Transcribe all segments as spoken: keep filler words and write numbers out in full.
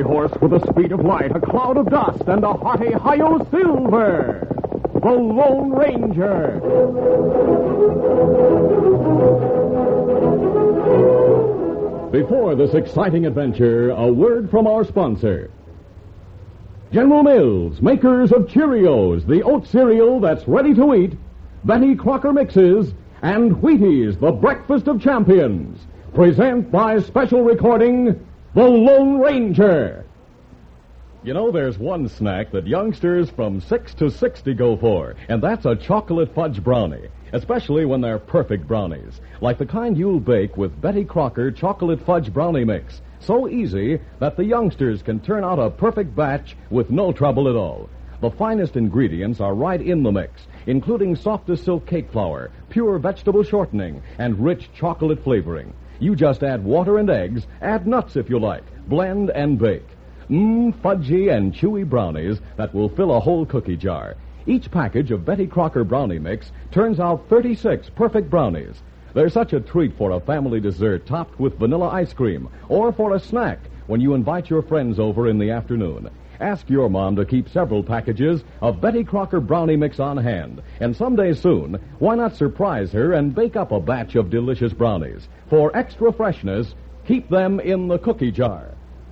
fiery horse with the speed of light, a cloud of dust, and a hearty Hi-Yo Silver, the Lone Ranger. Before this exciting adventure, a word from our sponsor. General Mills, makers of Cheerios, the oat cereal that's ready to eat, Betty Crocker Mixes, and Wheaties, the breakfast of champions, present by special recording, The Lone Ranger. You know, there's one snack that youngsters from six to sixty go for, and that's a chocolate fudge brownie, especially when they're perfect brownies, like the kind you'll bake with Betty Crocker Chocolate Fudge Brownie Mix. So easy that the youngsters can turn out a perfect batch with no trouble at all. The finest ingredients are right in the mix, including softest silk cake flour, pure vegetable shortening, and rich chocolate flavoring. You just add water and eggs, add nuts if you like, blend and bake. Mmm, fudgy and chewy brownies that will fill a whole cookie jar. Each package of Betty Crocker Brownie Mix turns out thirty-six perfect brownies. They're such a treat for a family dessert topped with vanilla ice cream, or for a snack when you invite your friends over in the afternoon. Ask your mom to keep several packages of Betty Crocker Brownie Mix on hand. And someday soon, why not surprise her and bake up a batch of delicious brownies? For extra freshness, keep them in the cookie jar.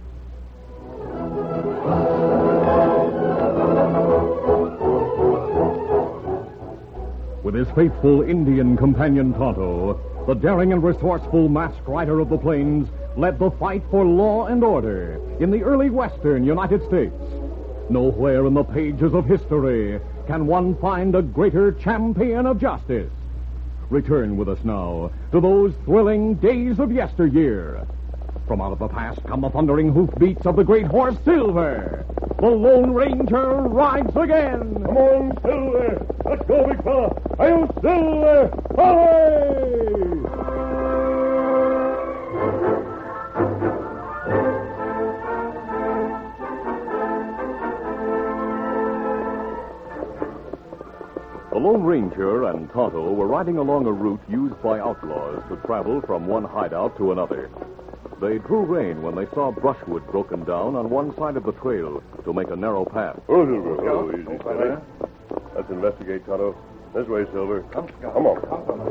With his faithful Indian companion Tonto, the daring and resourceful masked rider of the plains led the fight for law and order in the early western United States. Nowhere in the pages of history can one find a greater champion of justice. Return with us now to those thrilling days of yesteryear. From out of the past come the thundering hoofbeats of the great horse Silver. The Lone Ranger rides again. Come on, Silver. Let's go, big fella. Hi-Yo, Silver. Away! The Lone Ranger and Tonto were riding along a route used by outlaws to travel from one hideout to another. They drew rein when they saw brushwood broken down on one side of the trail to make a narrow path. Oh, Silver. Oh, easy, steady. Let's investigate, Tonto. This way, Silver. Come, Come on.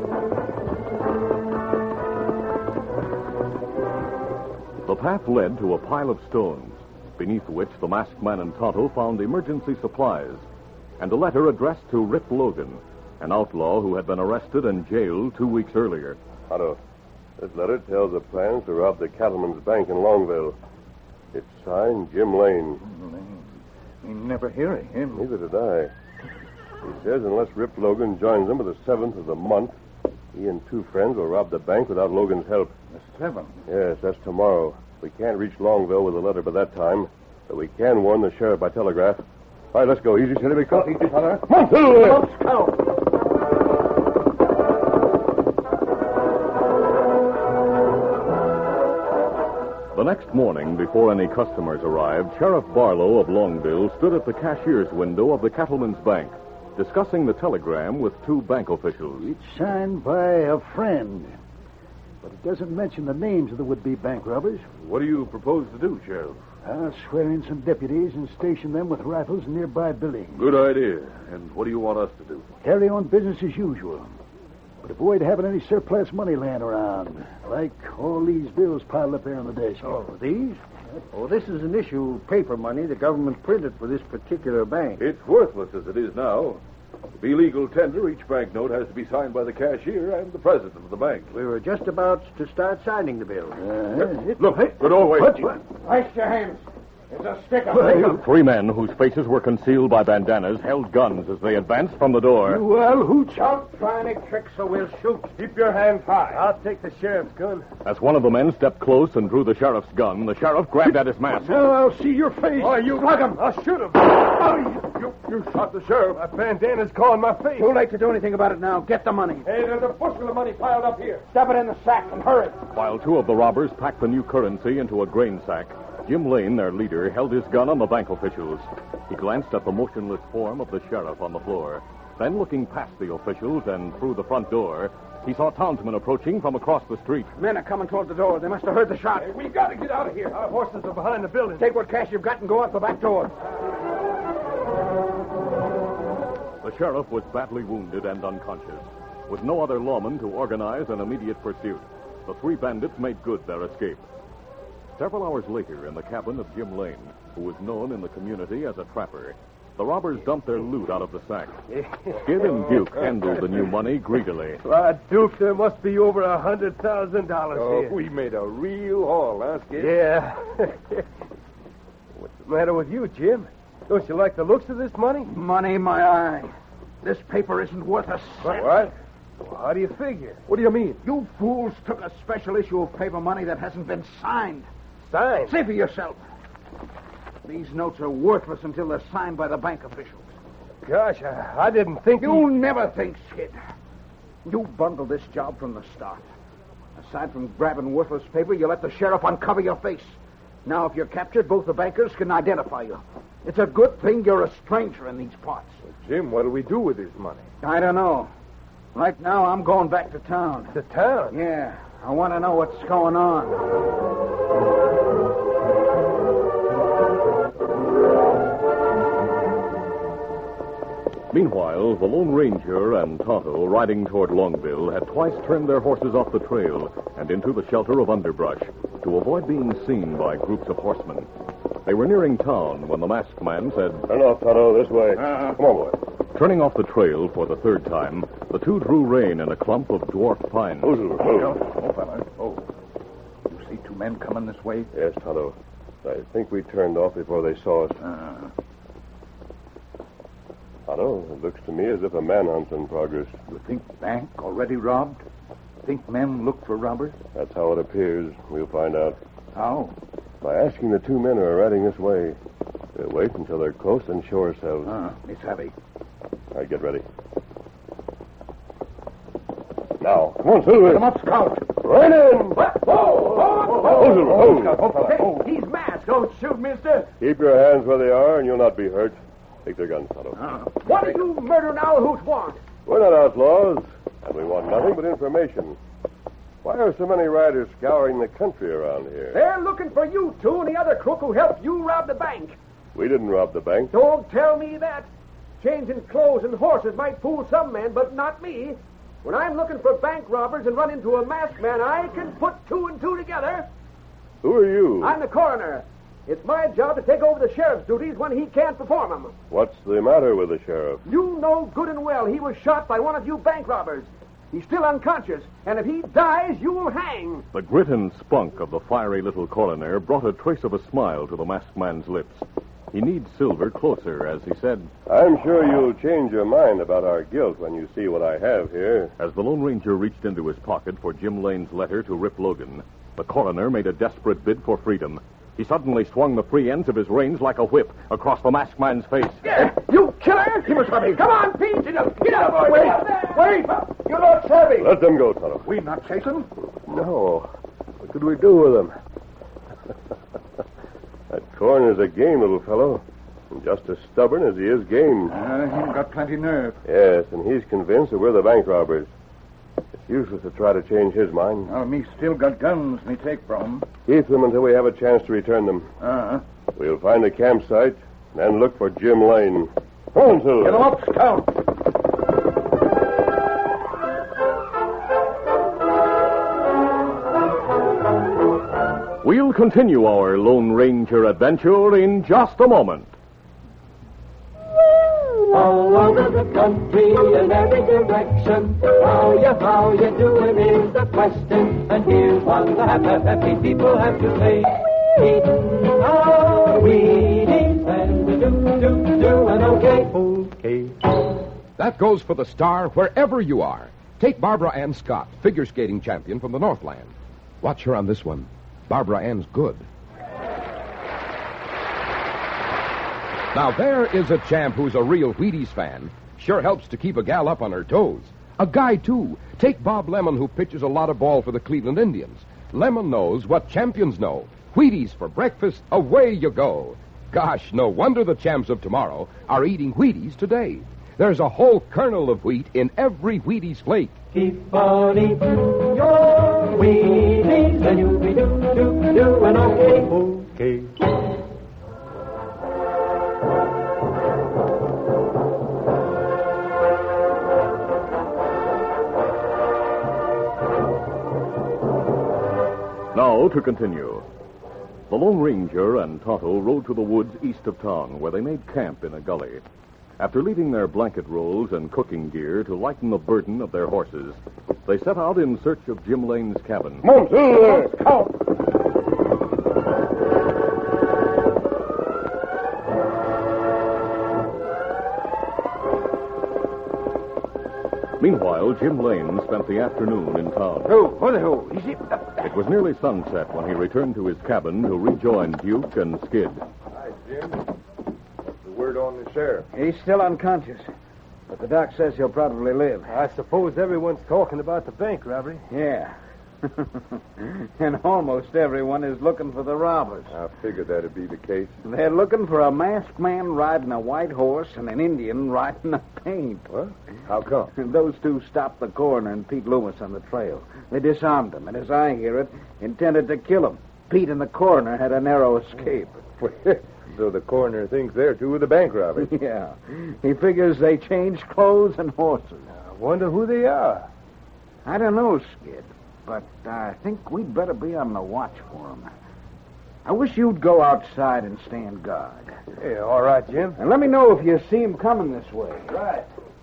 The path led to a pile of stones, beneath which the masked man and Tonto found emergency supplies and a letter addressed to Rip Logan, an outlaw who had been arrested and jailed two weeks earlier. Tonto, this letter tells of plans to rob the Cattleman's Bank in Longville. It's signed Jim Lane. Lane. We never hear of him. Neither did I. He says unless Rip Logan joins them by the seventh of the month, he and two friends will rob the bank without Logan's help. The seventh? Yes, that's tomorrow. We can't reach Longville with a letter by that time, but we can warn the sheriff by telegraph. All right, let's go. Easy, steady, big fella. Easy, fella. Come on, Silver. Let's go. The next morning, before any customers arrived, Sheriff Barlow of Longville stood at the cashier's window of the Cattleman's Bank, discussing the telegram with two bank officials. It's signed by a friend, but it doesn't mention the names of the would-be bank robbers. What do you propose to do, Sheriff? I'll swear in some deputies and station them with rifles in nearby buildings. Good idea. And what do you want us to do? Carry on business as usual, but avoid having any surplus money laying around, like all these bills piled up there on the desk. Oh, these? Oh, this is an issue paper money the government printed for this particular bank. It's worthless as it is now. To be legal tender, each banknote has to be signed by the cashier and the president of the bank. We were just about to start signing the bill. Uh, Look, good old way. What? What? Wash your hands. There's a stick up. Three men whose faces were concealed by bandanas held guns as they advanced from the door. Well, hooch. Don't try any tricks or we'll shoot. Keep your hands high. I'll take the sheriff's gun. As one of the men stepped close and drew the sheriff's gun, the sheriff grabbed at his mask. Now I'll see your face. Oh, you slug him. I'll shoot him. Oh, you, you shot the sheriff. That bandana's calling my face. Too late to do anything about it now. Get the money. Hey, there's a bushel of money piled up here. Stuff it in the sack and hurry. While two of the robbers packed the new currency into a grain sack, Jim Lane, their leader, held his gun on the bank officials. He glanced at the motionless form of the sheriff on the floor. Then, looking past the officials and through the front door, He saw townsmen approaching from across the street. Men are coming toward the door. They must have heard the shot. Hey, we got to get out of here. Our horses are behind the building. Take what cash you've got and go out the back door. The sheriff was badly wounded and unconscious. With no other lawman to organize an immediate pursuit, the three bandits made good their escape. Several hours later, in the cabin of Jim Lane, who was known in the community as a trapper, the robbers dumped their loot out of the sack. Skid and Duke handled the new money greedily. Why, Duke, there must be over a hundred thousand dollars Oh, here. we made a real haul, huh, Skid? Yeah. What's the matter with you, Jim? Don't you like the looks of this money? Money, my eye. This paper isn't worth a cent. What? Well, how do you figure? What do you mean? You fools took a special issue of paper money that hasn't been signed. Signed? See for yourself. These notes are worthless until they're signed by the bank officials. Gosh, I, I didn't think You he... never think, Skid. You bundled this job from the start. Aside from grabbing worthless paper, you let the sheriff uncover your face. Now, if you're captured, both the bankers can identify you. It's a good thing you're a stranger in these parts. Jim, what do we do with this money? I don't know. Right now, I'm going back to town. To town? Yeah, I want to know what's going on. Meanwhile, the Lone Ranger and Tonto, riding toward Longville, had twice turned their horses off the trail and into the shelter of underbrush to avoid being seen by groups of horsemen. They were nearing town when the masked man said, Turn off, Tonto, this way. Uh-huh. Come on, boy. Turning off the trail for the third time, the two drew rein in a clump of dwarf pines. Who's it? Oh, fella. Oh. You see two men coming this way? Yes, Tonto. I think we turned off before they saw us. Uh, Tonto, it looks to me as if a manhunt's in progress. you think bank already robbed? Think men look for robbers? That's how it appears. We'll find out. How? By asking the two men who are riding this way. We'll wait until they're close and show ourselves. Ah, Miss Abby. All right, get ready. Now, come on, Silver. Come up, Scout. Right in. What? Whoa! Whoa! Oh, Silver, oh. Oh, fella. Oh. He's masked. Don't shoot, mister. Keep your hands where they are, and you'll not be hurt. Take their guns, Tonto. What do you murdering Owl want? We're not outlaws, and we want nothing but information. Why are so many riders scouring the country around here? They're looking for you two and the other crook who helped you rob the bank. We didn't rob the bank. Don't tell me that. Changing clothes and horses might fool some men, but not me. When I'm looking for bank robbers and run into a masked man, I can put two and two together. Who are you? I'm the coroner. It's my job to take over the sheriff's duties when he can't perform them. What's the matter with the sheriff? You know good and well he was shot by one of you bank robbers. He's still unconscious, and if he dies, you'll hang. The grit and spunk of the fiery little coroner brought a trace of a smile to the masked man's lips. He needs Silver closer, as he said, I'm sure you'll change your mind about our guilt when you see what I have here. as the Lone Ranger reached into his pocket for Jim Lane's letter to Rip Logan. The coroner made a desperate bid for freedom. He suddenly swung the free ends of his reins like a whip across the masked man's face. Yeah, you killer! He must have me. Come on, Pete! Get up, get up, boy! Wait, wait! You're not savvy! Let them go, Tonto. We not chasing? No. What could we do with them? That coroner's a game little fellow. And just as stubborn as he is game. Uh, he got plenty nerve. Yes, and he's convinced that we're the bank robbers. It's useless to try to change his mind. Well, me still got guns me take from. Keep them until we have a chance to return them. Uh-huh. We'll find a campsite, then look for Jim Lane. Come on, Silver. Get him up, Scout. We'll continue our Lone Ranger adventure in just a moment. All over the country in every direction. How you, how you doing is the question. And here's one the happy, happy people have to say. Eatin' our Wheaties and we do, do, doing okay. Okay. That goes for the star wherever you are. Take Barbara Ann Scott, figure skating champion from the Northland. Watch her on this one. Barbara Ann's good. Now, there is a champ who's a real Wheaties fan. Sure helps to keep a gal up on her toes. A guy, too. Take Bob Lemon, who pitches a lot of ball for the Cleveland Indians. Lemon knows what champions know. Wheaties for breakfast, away you go. Gosh, no wonder the champs of tomorrow are eating Wheaties today. There's a whole kernel of wheat in every Wheaties flake. Keep on eating your Wheaties, and you'll be do, do, doing okay. Okay. Now to continue. The Lone Ranger and Tonto rode to the woods east of town, where they made camp in a gully. After leaving their blanket rolls and cooking gear to lighten the burden of their horses, they set out in search of Jim Lane's cabin. Meanwhile, Jim Lane spent the afternoon in town. Who? Who the who? Is it? It was nearly sunset when he returned to his cabin to rejoin Duke and Skid. Hi, Jim. What's the word on the sheriff? He's still unconscious. But the doc says he'll probably live. I suppose everyone's talking about the bank robbery. Yeah. And almost everyone is looking for the robbers. I figured that'd be the case. They're looking for a masked man riding a white horse and an Indian riding a paint. What? How come? And those two stopped the coroner and Pete Loomis on the trail. They disarmed him, and as I hear it, intended to kill him. Pete and the coroner had a narrow escape. So the coroner thinks they're two of the bank robbers. Yeah. He figures they changed clothes and horses. I wonder who they are. I don't know, Skid, but I think we'd better be on the watch for them. I wish you'd go outside and stand guard. Yeah, all right, Jim. And let me know if you see him coming this way. Right.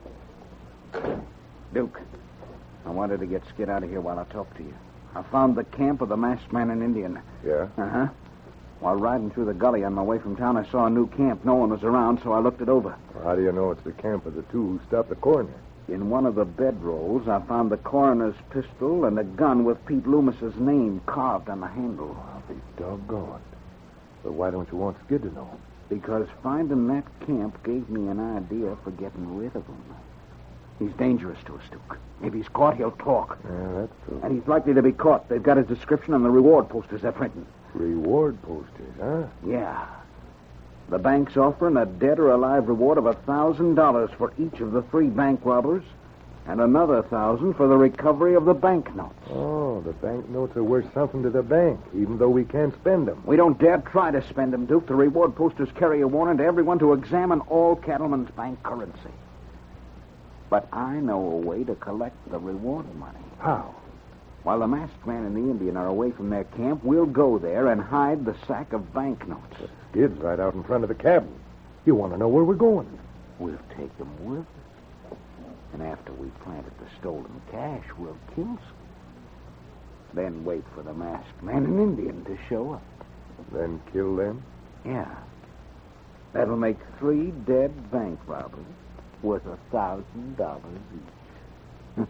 Duke, I wanted to get Skid out of here while I talk to you. I found the camp of the masked man and Indian. Yeah? Uh-huh. While riding through the gully on my way from town, I saw a new camp. No one was around, so I looked it over. Well, how do you know it's the camp of the two who stopped the coroner? In one of the bedrolls, I found the coroner's pistol and a gun with Pete Loomis's name carved on the handle. I'll be doggone. But why don't you want Skid to know? Because finding that camp gave me an idea for getting rid of him. He's dangerous to us, Duke. If he's caught, he'll talk. Yeah, that's true. And he's likely to be caught. They've got his description on the reward posters they're printing. Reward posters, huh? Yeah. The bank's offering a dead or alive reward of a thousand dollars for each of the three bank robbers, and another thousand for the recovery of the banknotes. Oh, the banknotes are worth something to the bank, even though we can't spend them. We don't dare try to spend them, Duke. The reward posters carry a warning to everyone to examine all Cattleman's bank currency. But I know a way to collect the reward money. How? While the masked man and the Indian are away from their camp, we'll go there and hide the sack of banknotes. The Skid's right out in front of the cabin. You want to know where we're going? We'll take them with us. And after we've planted the stolen cash, we'll kill some. Then wait for the masked man and Indian to show up. Then kill them? Yeah. That'll make three dead bank robbers worth a thousand dollars each.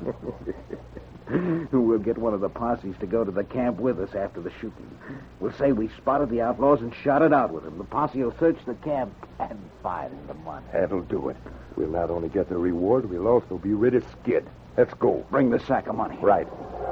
We'll get one of the posses to go to the camp with us after the shooting. We'll say we spotted the outlaws and shot it out with them. The posse will search the camp and find the money. That'll do it. We'll not only get the reward, we'll also be rid of Skid. Let's go. Bring the sack of money. Right.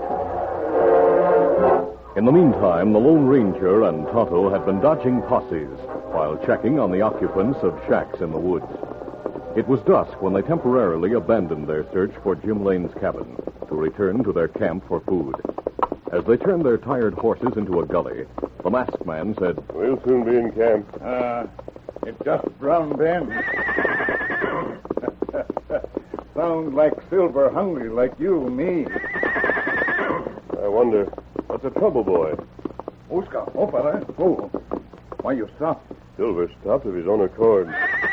In the meantime, the Lone Ranger and Tonto had been dodging posses while checking on the occupants of shacks in the woods. It was dusk when they temporarily abandoned their search for Jim Lane's cabin to return to their camp for food. As they turned their tired horses into a gully, the masked man said, We'll soon be in camp. Uh, it's just Brown Ben. Sounds like Silver hungry like you and me. I wonder, what's the trouble, boy? Oscar, oh, fella. Oh, why you stop? Silver stopped of his own accord.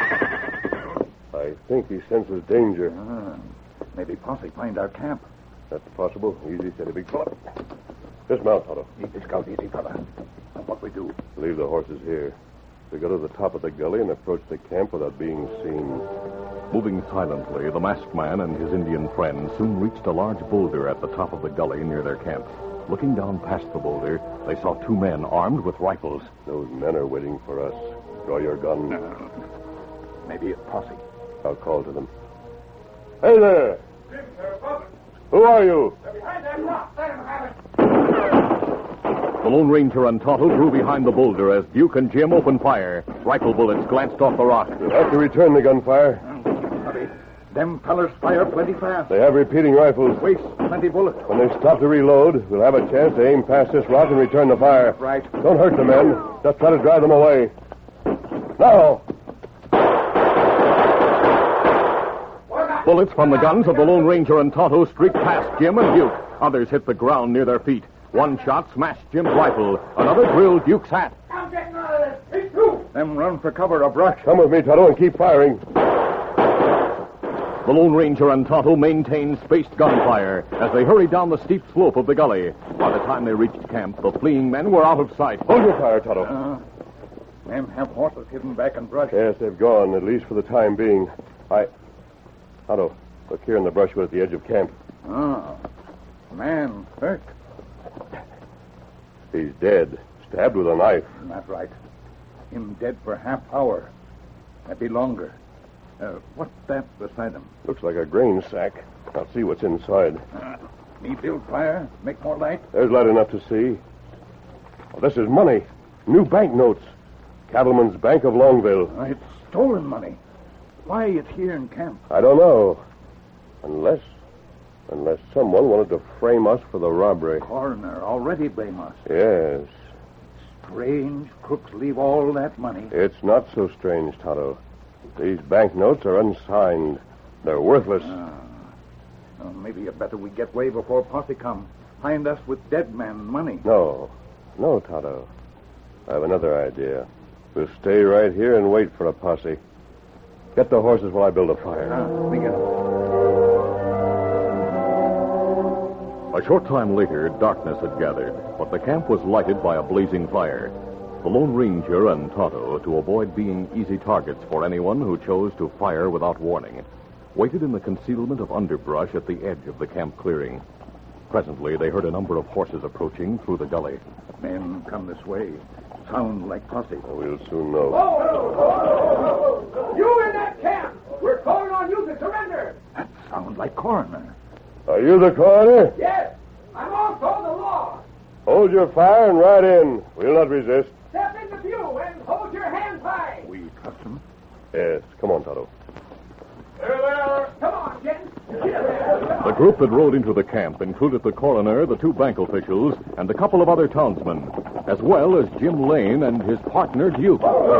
I think he senses danger. Ah, maybe Posse find our camp. That's possible. Easy, steady, big fella. Dismount, Tonto. Easy, Scout, easy, fella. What we do? Leave the horses here. We go to the top of the gully and approach the camp without being seen. Moving silently, the masked man and his Indian friend soon reached a large boulder at the top of the gully near their camp. Looking down past the boulder, they saw two men armed with rifles. Those men are waiting for us. Draw your gun. Uh, maybe a Posse. I'll call to them. Hey there! Who are you? The Lone Ranger and Tonto drew behind the boulder as Duke and Jim opened fire. Rifle bullets glanced off the rock. You'll have to return the gunfire. Them fellers fire plenty fast. They have repeating rifles. Waste plenty bullets. When they stop to reload, we'll have a chance to aim past this rock and return the fire. Right. Don't hurt the men. Just try to drive them away. Now! Bullets from the guns of the Lone Ranger and Tonto streaked past Jim and Duke. Others hit the ground near their feet. One shot smashed Jim's rifle. Another drilled Duke's hat. I'm getting out of this. Take two. Them run for cover or brush. Come with me, Tonto, and keep firing. The Lone Ranger and Tonto maintained spaced gunfire as they hurried down the steep slope of the gully. By the time they reached camp, the fleeing men were out of sight. Hold your fire, Tonto. Uh, them have horses hidden back in brush. Yes, they've gone, at least for the time being. I... Tonto, look here in the brushwood at the edge of camp. Oh, man hurt. He's dead. Stabbed with a knife. Not right. Him dead for half hour. Maybe longer. Uh, what's that beside him? Looks like a grain sack. I'll see what's inside. Uh, me build fire? Make more light? There's light enough to see. Well, this is money. New banknotes. Cattleman's Bank of Longville. Uh, it's stolen money. Why it's here in camp? I don't know. Unless... Unless someone wanted to frame us for the robbery. Coroner already blame us. Yes. Strange crooks leave all that money. It's not so strange, Tonto. These banknotes are unsigned. They're worthless. Uh, uh, maybe you better we get away before posse come. Find us with dead man money. No. No, Tonto. I have another idea. We'll stay right here and wait for a posse. Get the horses while I build a fire. Uh, we get A short time later, darkness had gathered, but the camp was lighted by a blazing fire. The Lone Ranger and Tonto, to avoid being easy targets for anyone who chose to fire without warning, waited in the concealment of underbrush at the edge of the camp clearing. Presently, they heard a number of horses approaching through the gully. Men come this way. Sound like posse. We'll soon know. Oh, you in that camp! We're calling on you to surrender! That sound like coroner. Are you the coroner? Yes, I'm also the law. Hold your fire and ride in. We'll not resist. Step into view and hold your hands high. We trust him. Yes. Come on, Tonto. There they are. Come on, gents. The group that rode into the camp included the coroner, the two bank officials, and a couple of other townsmen, as well as Jim Lane and his partner, Duke.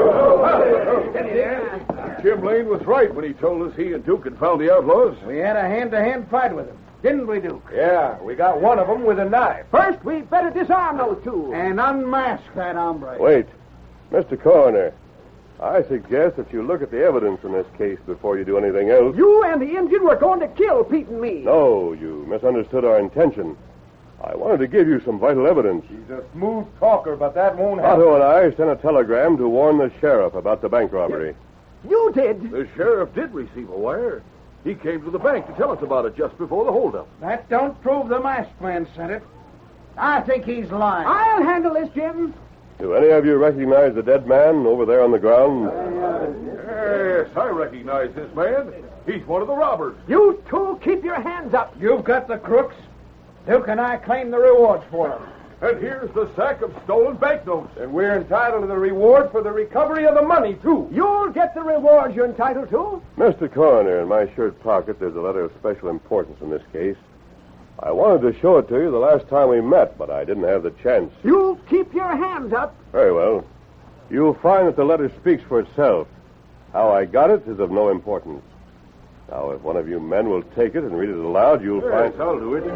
Jim Lane was right when he told us he and Duke had found the outlaws. We had a hand-to-hand fight with him, didn't we, Duke? Yeah, we got one of them with a knife. First, we better disarm those two. And unmask that hombre. Wait. Mister Coroner, I suggest that you look at the evidence in this case before you do anything else. You and the Indian were going to kill Pete and me. No, you misunderstood our intention. I wanted to give you some vital evidence. He's a smooth talker, but that won't happen. Otto and I sent a telegram to warn the sheriff about the bank robbery. You did. The sheriff did receive a wire. He came to the bank to tell us about it just before the holdup. That don't prove the masked man sent it. I think he's lying. I'll handle this, Jim. Do any of you recognize the dead man over there on the ground? Yes, I recognize this man. He's one of the robbers. You two keep your hands up. You've got the crooks. Duke and I claim the rewards for them. And here's the sack of stolen banknotes. And we're entitled to the reward for the recovery of the money, too. You'll get the rewards you're entitled to. Mister Coroner, in my shirt pocket, there's a letter of special importance in this case. I wanted to show it to you the last time we met, but I didn't have the chance. You keep your hands up. Very well. You'll find that the letter speaks for itself. How I got it is of no importance. Now, if one of you men will take it and read it aloud, you'll Yes, find... I'll do it.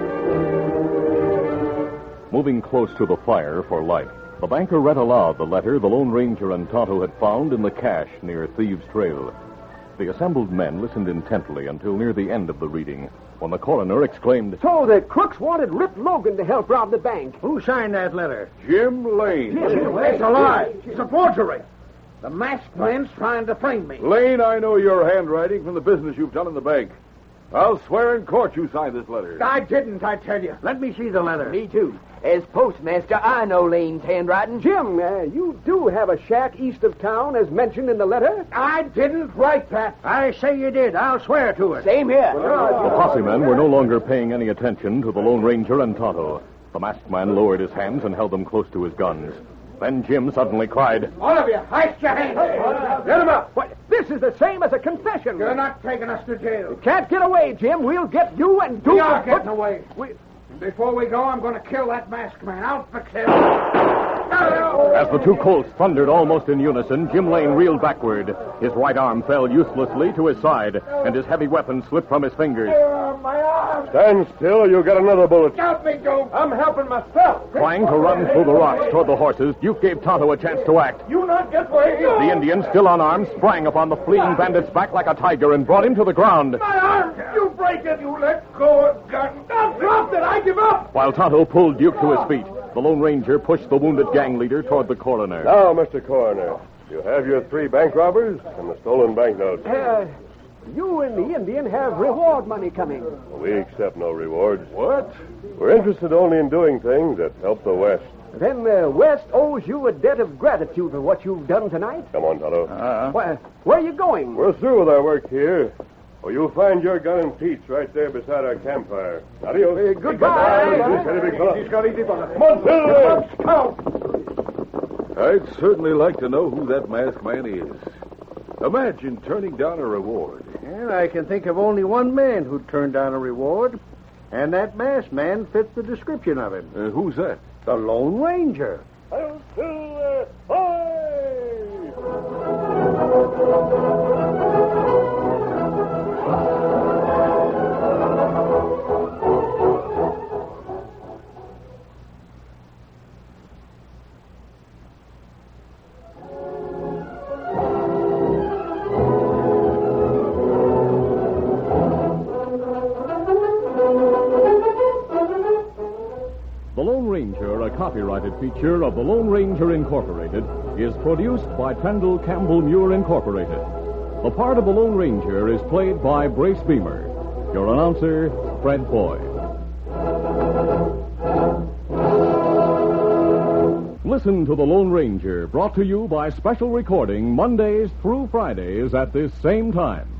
Moving close to the fire for light, the banker read aloud the letter the Lone Ranger and Tonto had found in the cache near Thieves' Trail. The assembled men listened intently until near the end of the reading, when the coroner exclaimed, So the crooks wanted Rip Logan to help rob the bank. Who signed that letter? Jim Lane. It's a lie. It's a forgery. The masked man's trying to frame me. Lane, I know your handwriting from the business you've done in the bank. I'll swear in court you signed this letter. I didn't, I tell you. Let me see the letter. Me too. As postmaster, I know Lane's handwriting. Jim, uh, you do have a shack east of town as mentioned in the letter? I didn't write that. I say you did. I'll swear to it. Same here. The posse men were no longer paying any attention to the Lone Ranger and Tonto. The masked man lowered his hands and held them close to his guns. Then Jim suddenly cried, All of you, heist your hands. Let him up. What? This is the same as a confession. You're not taking us to jail. Can't get away, Jim. We'll get you and do We are getting away. We... Before we go, I'm going to kill that masked man. I'll fix him. As the two Colts thundered almost in unison, Jim Lane reeled backward. His right arm fell uselessly to his side, and his heavy weapon slipped from his fingers. My arm. Stand still or you'll get another bullet. Help me, Duke. I'm helping myself. Trying to run through the rocks toward the horses, Duke gave Tonto a chance to act. You not get away. The Indian, still unarmed, sprang upon the fleeing bandit's back like a tiger and brought him to the ground. My arm. You break it. You let go of the gun. I've dropped it. I give up. While Tonto pulled Duke to his feet, the Lone Ranger pushed the wounded gang leader toward the coroner. Now, Mister Coroner, you have your three bank robbers and the stolen banknotes. Uh, you and the Indian have reward money coming. We accept no rewards. What? We're interested only in doing things that help the West. Then the West owes you a debt of gratitude for what you've done tonight. Come on, Tonto. Uh, where, where are you going? We're through with our work here. Well, you'll find your gun and Pete's right there beside our campfire. Adios. Uh, goodbye. Goodbye. Big fella. He's got easy on us. Come on, Silver. Come. I'd certainly like to know who that masked man is. Imagine turning down a reward. And I can think of only one man who turned down a reward, and that masked man fits the description of him. Uh, who's that? The Lone Ranger. Silver. Hoy! The Lone Ranger, a copyrighted feature of the Lone Ranger Incorporated, is produced by Pendle Campbell Muir Incorporated. The part of the Lone Ranger is played by Brace Beamer. Your announcer, Fred Boyd. Listen to The Lone Ranger, brought to you by special recording Mondays through Fridays at this same time.